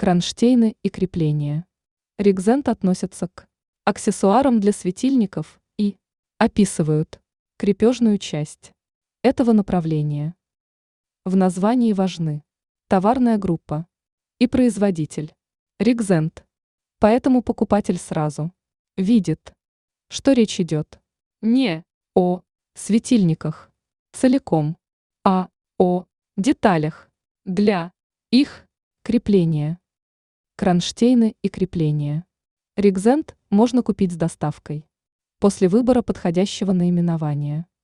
Кронштейны и крепления. Ригзент относятся к аксессуарам для светильников и описывают крепежную часть этого направления. В названии важны товарная группа и производитель. Ригзент. Поэтому покупатель сразу видит, что речь идет не о светильниках целиком, а о деталях для их крепления. Кронштейны и крепления. Ригзент можно купить с доставкой после выбора подходящего наименования.